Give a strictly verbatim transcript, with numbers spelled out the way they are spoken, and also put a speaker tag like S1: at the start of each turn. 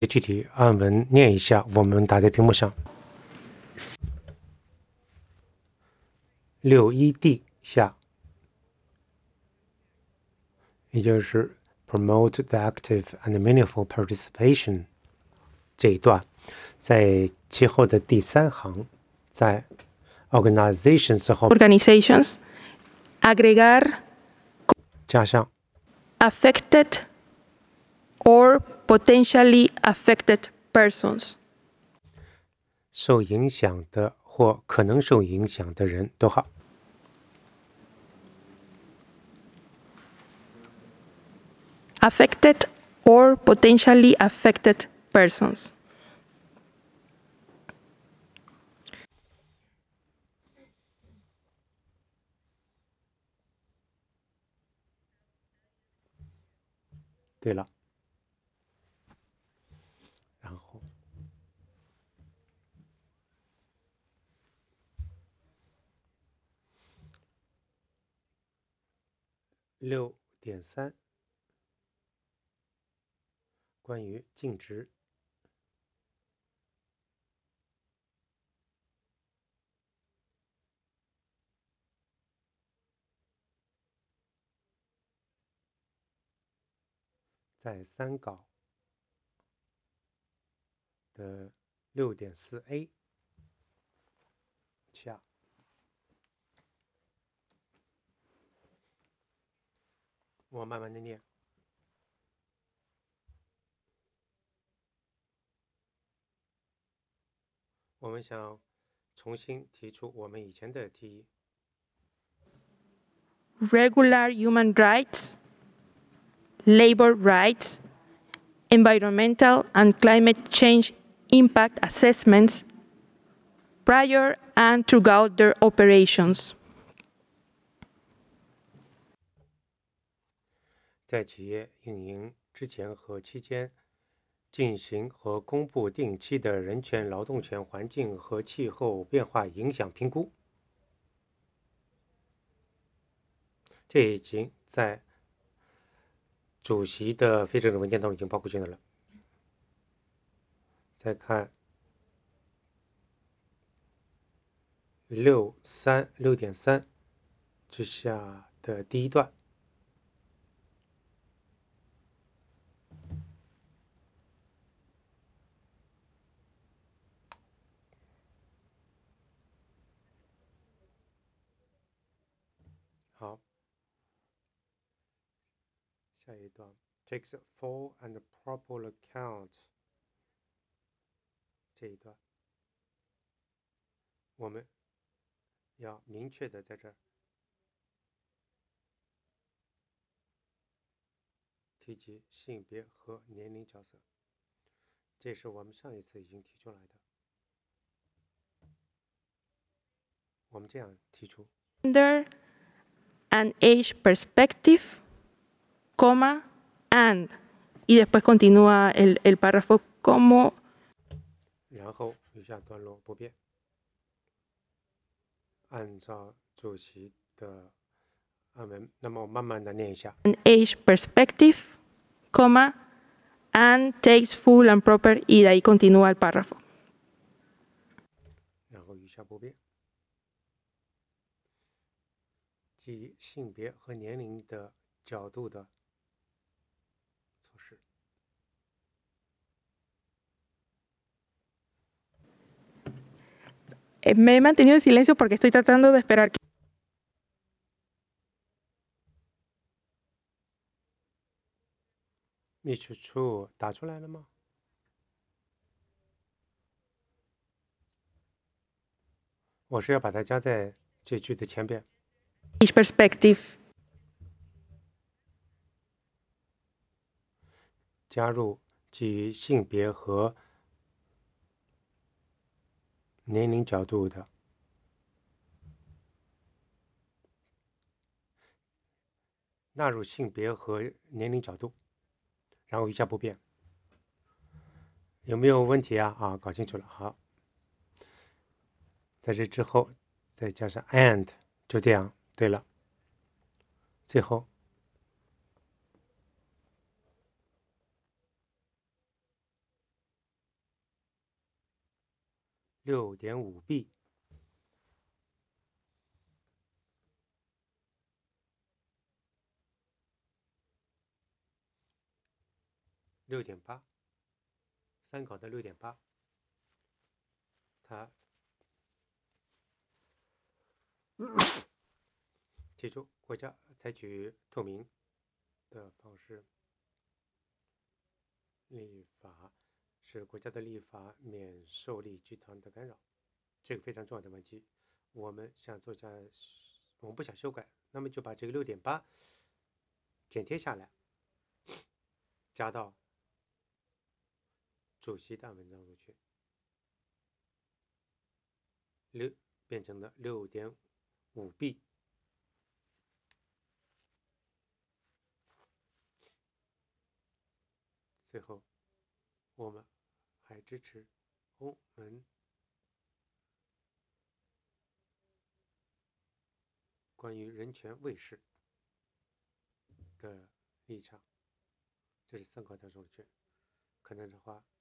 S1: 具体按文念一下，我们打在屏幕上。六一 D 下，也就是 promote the active and meaningful participation 这一段，在其后的第三行，在 organizations 后
S2: organizations agregar
S1: 加上
S2: affected or potentially affected persons
S1: 受影响的或可能受影响的人都好。
S2: affected or potentially affected persons
S1: 对了，然后六点三，关于净值。在三稿的 六点四 A 下，我慢慢的念。我们想重新提出我们以前的提议。
S2: regular human rights, labor rights, environmental and climate change impact assessments prior and throughout their operations.
S1: 在企业运营之前和期间进行和公布定期的人权、劳动权、环境和气候变化影响评估。这已经在主席的非正式文件当中已经包括进来了。再看六三六点三之下的第一段。好，下一段 takes full and proper account 这一段，我们要明确的在这儿提及性别和年龄角色，这是我们上一次已经提出来的。我们这样提出
S2: Gender and age perspective, coma, and. Y después continúa el, el párrafo como.
S1: 然后以下段落不变，按照主席的按文，那么我慢慢的念一下。
S2: An age perspective, coma, and takes full and proper, y de ahí continúa el párrafo.
S1: 然后以下不变，基于性别和年龄的角度的措施。
S2: Me he mantenido en silencio porque estoy tratando de esperar.
S1: 秘书处打出来了吗？我是要把它加在这句的前边。
S2: Age perspective.
S1: 加入基于性别和年龄角度的，纳入性别和年龄角度，然后以下不变。有没有问题啊？啊，搞清楚了，好。在这之后再加上 and， 就这样。对了，最后六点五 B。六点八，参考的六点八，他提出国家采取透明的方式立法，使国家的立法免受利集团的干扰，这个非常重要的问题。我们想做下，我们不想修改，那么就把这个六点八剪贴下来，加到主席的文章中去，六变成了六点五 B。最后，我们还支持欧盟关于人权卫士的立场，这是参考当中的，可能的话